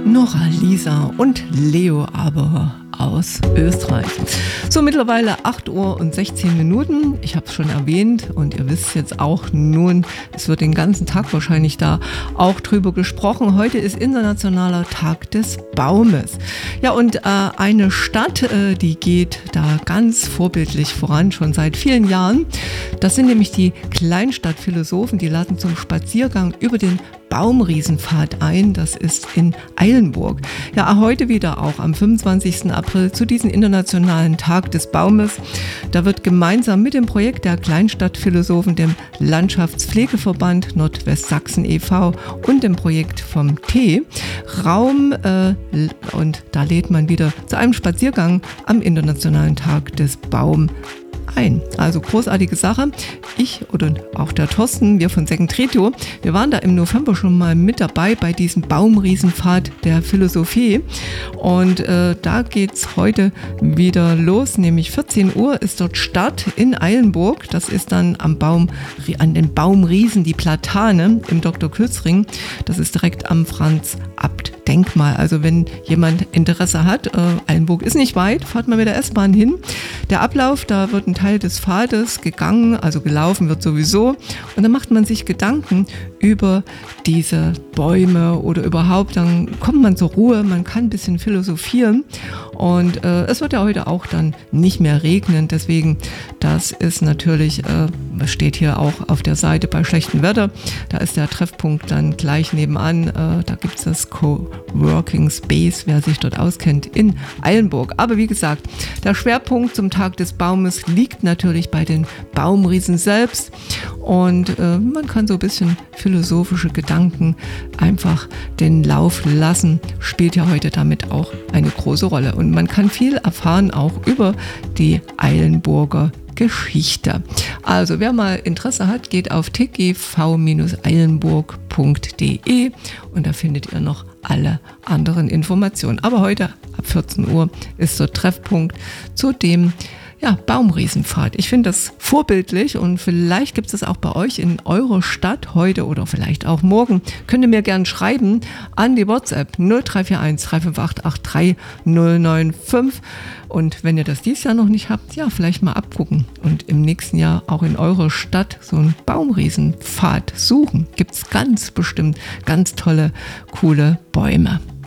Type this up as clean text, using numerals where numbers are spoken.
Nora, Lisa und Leo aber aus Österreich. So, mittlerweile 8 Uhr und 16 Minuten. Ich habe es schon erwähnt und ihr wisst jetzt auch nun, es wird den ganzen Tag wahrscheinlich da auch drüber gesprochen. Heute ist Internationaler Tag des Baumes. Ja, und eine Stadt, die geht da ganz vorbildlich voran, schon seit vielen Jahren. Das sind nämlich die Kleinstadtphilosophen, die laden zum Spaziergang über den Baumriesenpfad ein, das ist in Eilenburg. Ja, heute wieder auch am 25. April zu diesem Internationalen Tag des Baumes. Da wird gemeinsam mit dem Projekt der Kleinstadtphilosophen, dem Landschaftspflegeverband Nordwestsachsen e.V. und dem Projekt vom T Raum und da lädt man wieder zu einem Spaziergang am Internationalen Tag des Baums ein. Also großartige Sache. Ich oder auch der Thorsten, wir von Second Tretio, wir waren da im November schon mal mit dabei bei diesem Baumriesenpfad der Philosophie und da geht's heute wieder los, nämlich 14 Uhr ist dort Start in Eilenburg. Das ist dann an den Baumriesen, die Platane im Dr. Kürzring. Das ist direkt am Franz-Abt-Denkmal. Also wenn jemand Interesse hat, Eilenburg ist nicht weit, fahrt mal mit der S-Bahn hin. Der Ablauf, da wird ein Teil des Pfades gegangen, also gelaufen wird sowieso. Und dann macht man sich Gedanken über diese Bäume oder überhaupt, dann kommt man zur Ruhe, man kann ein bisschen philosophieren. Und es wird ja heute auch dann nicht mehr regnen, deswegen, das ist natürlich, steht hier auch auf der Seite bei schlechtem Wetter, da ist der Treffpunkt dann gleich nebenan, da gibt es das Coworking Space, wer sich dort auskennt, in Eilenburg. Aber wie gesagt, der Schwerpunkt zum Tag des Baumes liegt natürlich bei den Baumriesen selbst und man kann so ein bisschen philosophische Gedanken einfach den Lauf lassen, spielt ja heute damit auch eine große Rolle und man kann viel erfahren auch über die Eilenburger Geschichte. Also wer mal Interesse hat, geht auf tgv-eilenburg.de und da findet ihr noch alle anderen Informationen. Aber heute ab 14 Uhr ist der Treffpunkt zu dem Baumriesenpfad. Ich finde das vorbildlich und vielleicht gibt es das auch bei euch in eurer Stadt heute oder vielleicht auch morgen. Könnt ihr mir gerne schreiben an die WhatsApp 0341 358 83095 und wenn ihr das dieses Jahr noch nicht habt, ja, vielleicht mal abgucken und im nächsten Jahr auch in eurer Stadt so einen Baumriesenpfad suchen. Gibt es ganz bestimmt ganz tolle, coole Bäume.